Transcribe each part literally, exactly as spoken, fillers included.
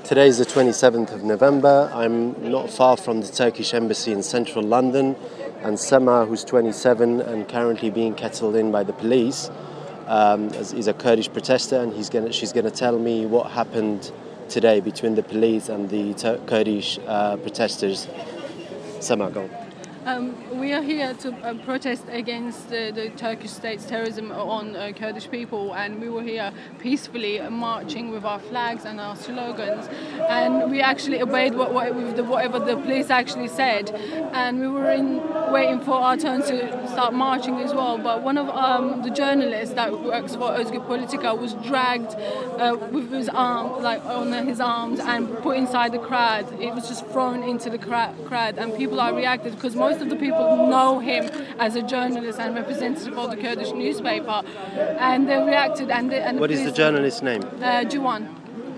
Today is the twenty-seventh of November. I'm not far from the Turkish embassy in central London, and Sema, who's twenty-seven and currently being kettled in by the police, um, is a Kurdish protester, and he's gonna, she's going to tell me what happened today between the police and the Tur- Kurdish uh, protesters. Sema, go on. Um, we are here to uh, protest against uh, the Turkish state's terrorism on uh, Kurdish people, and we were here peacefully marching with our flags and our slogans, and we actually obeyed what, what, with the, whatever the police actually said, and we were in, waiting for our turn to start marching as well. But one of um, the journalists that works for Özgür Politika was dragged uh, with his arm, like on his arms, and put inside the crowd. It was just thrown into the crowd, and people are reacted because most of the people know him as a journalist and representative of the Kurdish newspaper, and they reacted. And, the, and what is the journalist's name? Uh, Juwan.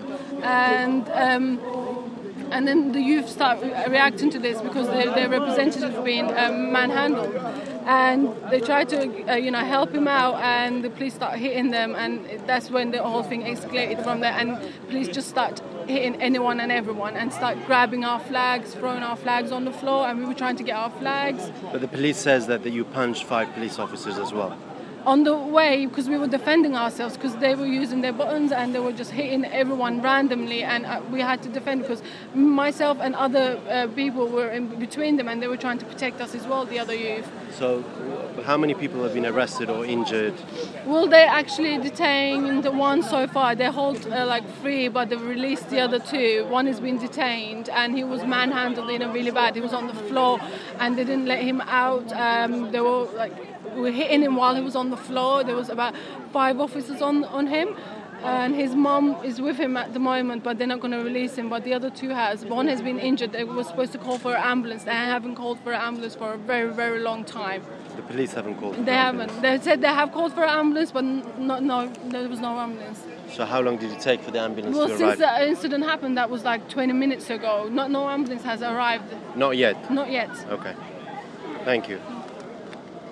And um, and then the youth start reacting to this because their, their representative have been um, manhandled, and they try to uh, you know help him out, and the police start hitting them, and that's when the whole thing escalated from there, and police just start hitting anyone and everyone and start grabbing our flags, throwing our flags on the floor, and we were trying to get our flags. But the police says that, that you punched five police officers as well. On the way, because we were defending ourselves, because they were using their buttons and they were just hitting everyone randomly, and uh, we had to defend because myself and other uh, people were in between them, and they were trying to protect us as well, the other youth. So how many people have been arrested or injured? Well, they actually detained one so far. They hold uh, like three, but they've released the other two. One has been detained, and he was manhandled in a really bad. He was on the floor, and they didn't let him out. Um, they were like we were hitting him while he was on the floor. There was about five officers on on him, and his mum is with him at the moment, but they're not going to release him. But the other two has. One has been injured. They were supposed to call for an ambulance. They haven't called for an ambulance for a very, very long time. The police haven't called for They ambulance. haven't. They said they have called for an ambulance, but no, no, there was no ambulance. So how long did it take for the ambulance Well, to since arrive? the incident happened, that was like twenty minutes ago. Not, no ambulance has arrived. Not yet? Not yet. Okay. Thank you.